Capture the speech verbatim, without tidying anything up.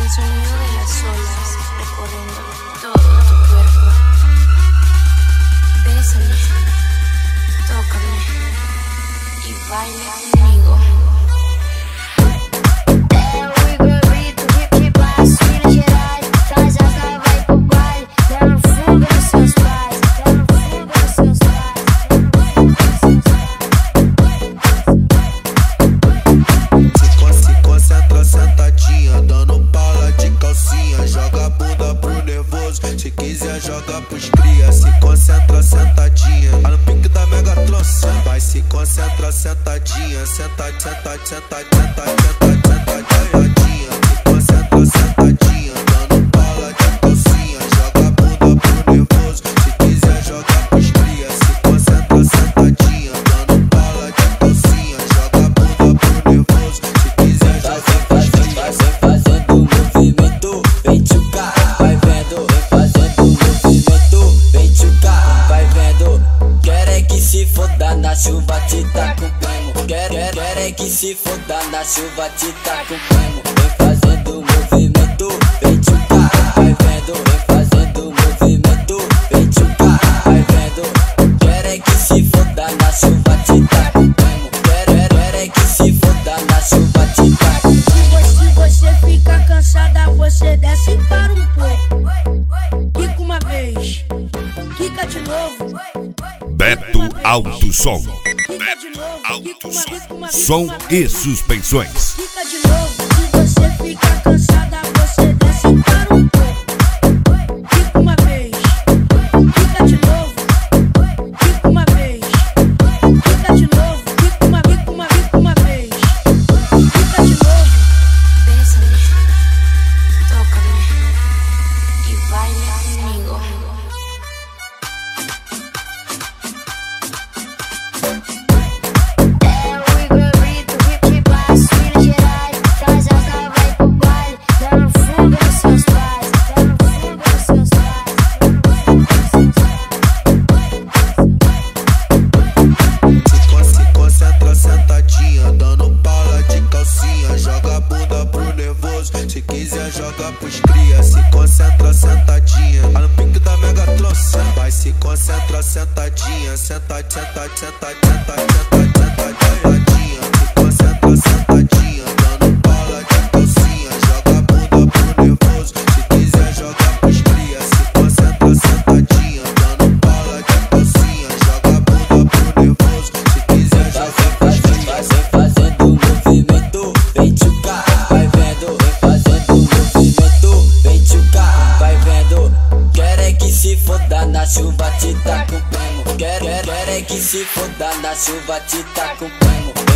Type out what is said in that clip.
el sonido de las olas recorriendo todo tu cuerpo. Bésame, tócame y baila conmigo. Se quiser joga pros cria, se concentra sentadinha. Tá no pique da Mega Troça. Vai se concentra sentadinha. Senta, senta, senta, senta, senta, sentadinha. Se concentra sentadinha. Dando bala de calcinha. Joga a bunda pro nervoso. Se quiser joga pros cria, se concentra sentadinha. Dando bala de calcinha. Joga a bunda pro nervoso. Se quiser joga pros cria. Vai fazendo movimento, vem tchucar, vai vendo. Se foda na chuva, te tá com primo. Quer, quer, quer é que se foda na chuva, te tá com primo. Vem fazendo movimento, vem tchucar, vai vendo. Vem fazendo movimento, vem tchucar, vai vendo. Quer é que se foda na chuva, te tá com primo. Quer, quer, quer é que se foda na chuva, te tá com primo. Se você fica cansada, você desce para um pouco. Quica uma vez, quica de novo. Beto Alto Som. Beto Alto Som. Som e suspensões. Fica de novo, se você fica cansada, você desce para um pouco. Fica uma vez, fica de novo. Fica uma vez, fica de novo. Fica uma, fica uma, fica uma vez. Fica de novo. Bésame, tócame y baila conmigo. Se quiser joga pros cria, se concentra sentadinha. Tá no pique da Mega Troça. Vai se concentra sentadinha. Senta, senta, senta, senta, senta, sentadinha. Se concentra sentadinha. Dando bala de calcinha. Joga a bunda pro nervoso. Se quiser joga pros cria, se concentra sentadinha. Dando bala de calcinha. Joga a bunda pro nervoso. Se quiser joga pros cria. Vai fazendo movimento, vem tchucar, vai vendo. Se foda na chuva, te tá com primo. Quer, quer, quer é que se foda na chuva, te tá com primo.